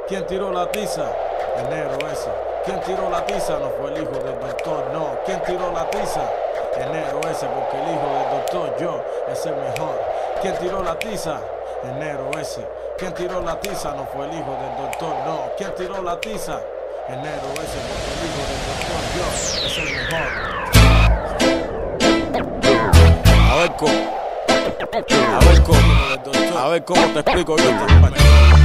¿Quién tiró la tiza? El negro ese. ¿Quién tiró la tiza? No fue el hijo del doctor, no. ¿Quién tiró la tiza? El negro ese, porque el hijo del doctor, yo, es el mejor. ¿Quién tiró la tiza? El negro ese. ¿Quién tiró la tiza? No fue el hijo del doctor, no. ¿Quién tiró la tiza? El negro ese, porque el hijo del doctor, yo, es el mejor. A ver cómo te explico yo esta parte.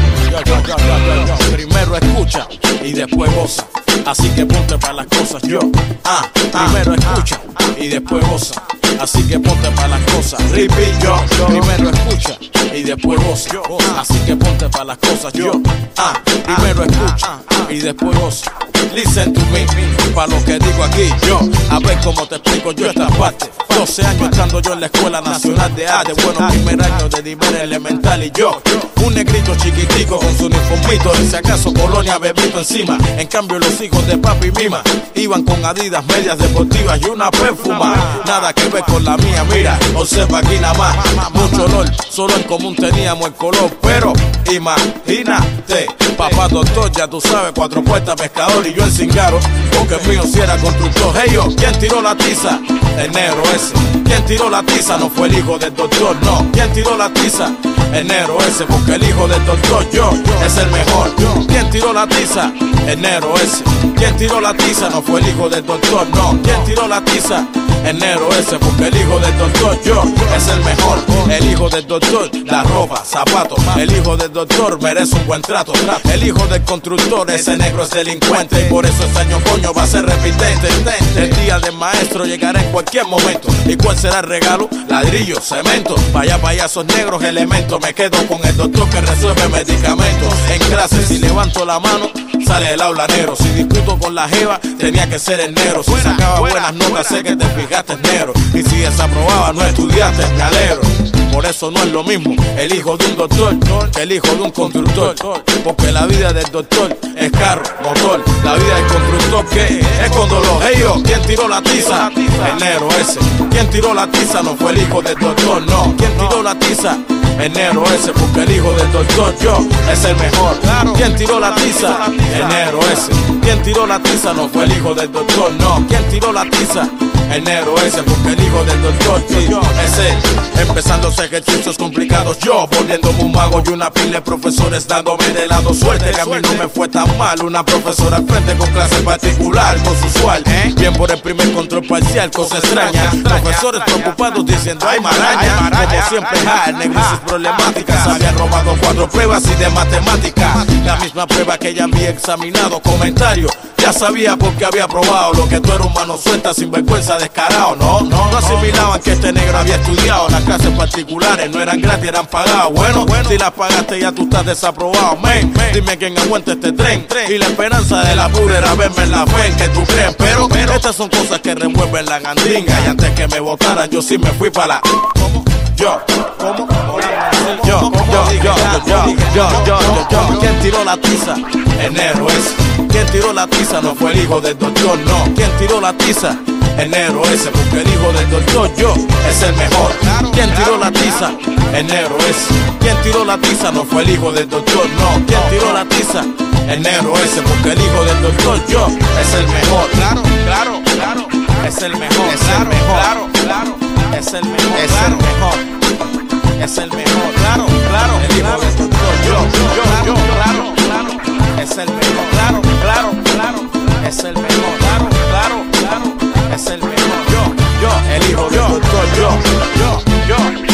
Primero escucha y después goza. Así que ponte para las cosas, yo. Primero escucha y después goza. Así que ponte para las cosas. Repeat, yo. Primero escucha y después goza. Así que ponte para las cosas, yo. Primero escucha y después goza. Listen to me, pa' lo que digo aquí, yo. A ver cómo te explico yo esta parte. 12 años estando yo en la Escuela Nacional de Arte. Bueno, primer año de nivel elemental y yo, un negrito chiquitico con su uniformito, y si acaso colonia bebito encima. En cambio los hijos de papi y mima iban con Adidas, medias deportivas y una perfuma. Nada que ver con la mía, mira, observa aquí nada más. Mucho olor, solo en común teníamos el color. Pero imagínate, papá doctor, ya tú sabes, 4 puertas pescador y yo en cingaro, porque el mío si era constructor. Hey yo, ¿quién tiró la tiza? El negro ese. ¿Quién tiró la tiza? No fue el hijo del doctor, no. ¿Quién tiró la tiza? El negro ese, porque el hijo del doctor, yo, es el mejor. ¿Quién tiró la tiza? El negro ese. ¿Quién tiró la tiza? No fue el hijo del doctor, no. ¿Quién tiró la tiza? El negro ese, porque el hijo del doctor, yo, es el mejor. El hijo del doctor, la ropa, zapatos. El hijo del doctor merece un buen trato. El hijo del constructor, ese negro es delincuente, y por eso este año coño va a ser repitente. El día del maestro llegará en cualquier momento. ¿Y cuál será el regalo? Ladrillo, cemento. Vaya payasos negros, elementos. Me quedo con el doctor que resuelve medicamentos. En clase si levanto la mano, sale el aula negro. Si discuto con la jeva, tenía que ser el negro. Si sacaba buenas notas, sé que te fijaste negro. Y si desaprobaba, no estudiaste, me alegro. Por eso no es lo mismo el hijo de un doctor que el hijo de un constructor. Porque la vida del doctor es carro, motor. La vida del constructor, ¿qué? Es con dolor. Hey yo, ¿quién tiró la tiza? El negro ese. ¿Quién tiró la tiza? No fue el hijo del doctor, no. ¿Quién tiró la tiza? El negro ese, porque el hijo del doctor, yo, es el mejor. ¿Quién tiró la tiza? El negro ese. ¿Quién tiró la tiza? No fue el hijo del doctor, no. ¿Quién tiró la tiza? El negro ese, porque el hijo del doctor, yo, es él. Empezando ejercicios complicados, yo volviéndome un mago y una pila de profesores dándome de lado. Suerte que a mí no me fue tan mal. Una profesora al frente con clase particular, consensual. Bien por el primer control parcial, cosa extraña. Profesores preocupados diciendo ay maraña. Como siempre, el negro y sus problemáticas. Habían robado 4 pruebas y de matemática. La misma prueba que ya había examinado. Comentario, ya sabía porque había probado. Lo que tú eres un mano suelta, sin vergüenza, descarado. No asimilaban que este negro había estudiado. Las clases particulares no eran gratis, eran pagadas. Bueno, si las pagaste ya tú estás desaprobado. Men, dime quién aguanta este tren. Y la esperanza de la pura era verme en la fe en que tú crees. Pero estas son cosas que revuelven la gandinga. Y antes que me votaran yo sí me fui para la... Yo, ¿quién tiró la tiza? El negro ese. ¿Quién tiró la tiza? No fue el hijo del doctor, no. ¿Quién tiró la tiza? El negro ese, porque el hijo del doctor, yo, es el mejor. ¿Quién tiró la tiza? El negro ese. ¿Quién tiró la tiza? No fue el hijo del doctor, no. ¿Quién tiró la tiza? El negro ese, porque el hijo del doctor, yo, es el mejor. Claro, es el mejor, es el mejor. Es el mejor, es el mejor. Es el mejor, claro. El hijo del doctor, yo, claro. Es el mejor, claro. Es el mejor, claro. Es el mejor, yo. El hijo del doctor, yo.